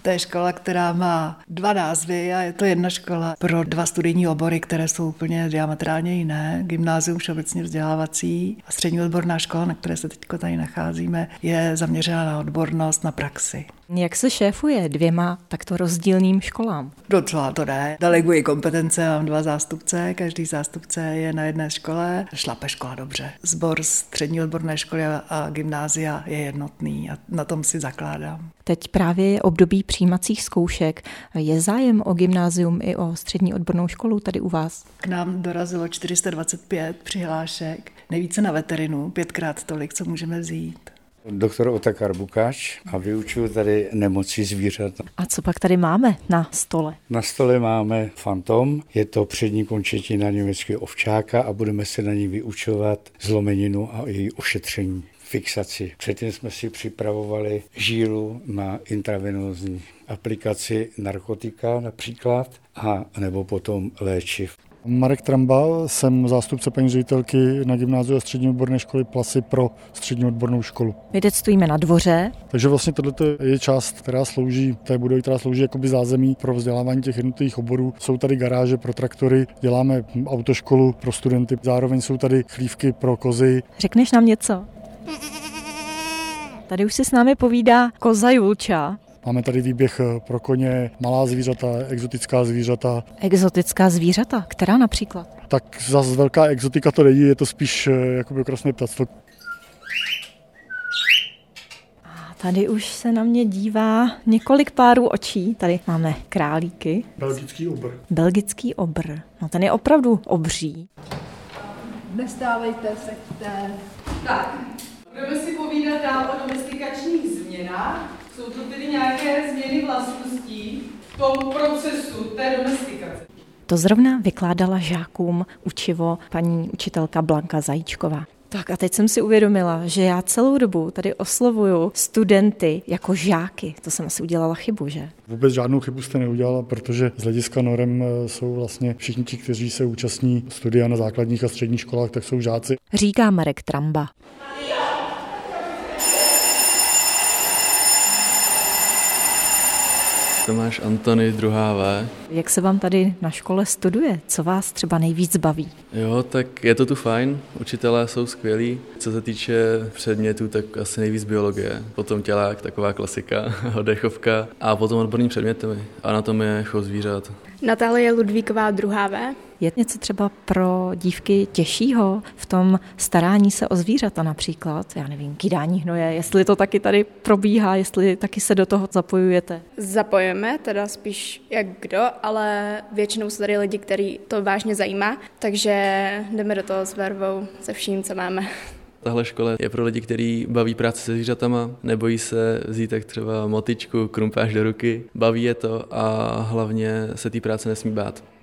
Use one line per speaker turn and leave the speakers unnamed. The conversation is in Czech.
To je škola, která má 2 názvy a je to jedna škola pro 2 studijní obory, které jsou úplně diametrálně jiné. Gymnázium všeobecně vzdělávací a střední odborná škola, na které se teď tady nacházíme, je zaměřena na odbornost, na praxi.
Jak se šéfuje 2 takto rozdílným školám?
Docela to jde. Deleguji kompetence, mám 2 zástupce, každý zástupce je na jedné škole. Šlape škola dobře. Sbor střední odborné školy a gymnázia je jednotný a na tom si zakládám.
Teď právě je období přijímacích zkoušek. Je zájem o gymnázium i o střední odbornou školu tady u vás?
K nám dorazilo 425 přihlášek, nejvíce na veterinu, 5krát tolik, co můžeme vzít.
Doktor Otakar Bukáč a vyučuju tady nemoci zvířat.
A co pak tady máme na stole?
Na stole máme fantom, je to přední končetina německého ovčáka a budeme se na ní vyučovat zlomeninu a její ošetření, fixaci. Předtím jsme si připravovali žílu na intravenózní aplikaci narkotika například a nebo potom léčiv.
Marek Tramba, jsem zástupce paní ředitelky na gymnáziu a střední odborné školy Plasy pro střední odbornou školu.
My teď stojíme na dvoře.
Takže vlastně tohle je část, která slouží té budovy, která slouží jakoby zázemí pro vzdělávání těch jednotlivých oborů. Jsou tady garáže pro traktory, děláme autoškolu pro studenty, zároveň jsou tady chlívky pro kozy.
Řekneš nám něco? Tady už si s námi povídá koza Julča.
Máme tady výběh pro koně, malá zvířata, exotická zvířata.
Exotická zvířata? Která například?
Tak zase velká exotika to není, je to spíš jakoby okrasné ptactvo.
Tady už se na mě dívá několik párů očí. Tady máme králíky.
Belgický obr.
Belgický obr. No ten je opravdu obří.
Nestávejte, seďte.
Tak, budeme si povídat dál o domestikačních změnách. Jsou to tedy nějaké změny vlastností v tom procesu té domestikace.
To zrovna vykládala žákům učivo paní učitelka Blanka Zajíčková. Tak a teď jsem si uvědomila, že já celou dobu tady oslovuju studenty jako žáky. To jsem asi udělala chybu, že?
Vůbec žádnou chybu jste neudělala, protože z hlediska norem jsou vlastně všichni ti, kteří se účastní studia na základních a středních školách, tak jsou žáci.
Říká Marek Tramba.
Tomáš Antony, 2. V.
Jak se vám tady na škole studuje? Co vás třeba nejvíc baví?
Jo, tak je to tu fajn, učitelé jsou skvělí. Co se týče předmětů, tak asi nejvíc biologie, potom tělák, taková klasika, oddechovka a potom odborní předměty, anatomie, chov zvířat.
Natálie Ludvíková, 2. V.
Je něco třeba pro dívky těžšího v tom starání se o zvířata například? Já nevím, kydání hnoje, jestli to taky tady probíhá, jestli taky se do toho zapojujete?
Zapojujeme, teda spíš jak kdo, ale většinou jsou tady lidi, který to vážně zajímá, takže jdeme do toho s vervou, se vším, co máme.
Tahle škola je pro lidi, kteří baví práci se zvířatama, nebojí se vzít tak třeba motyčku, krumpáž do ruky, baví je to a hlavně se té práce nesmí bát.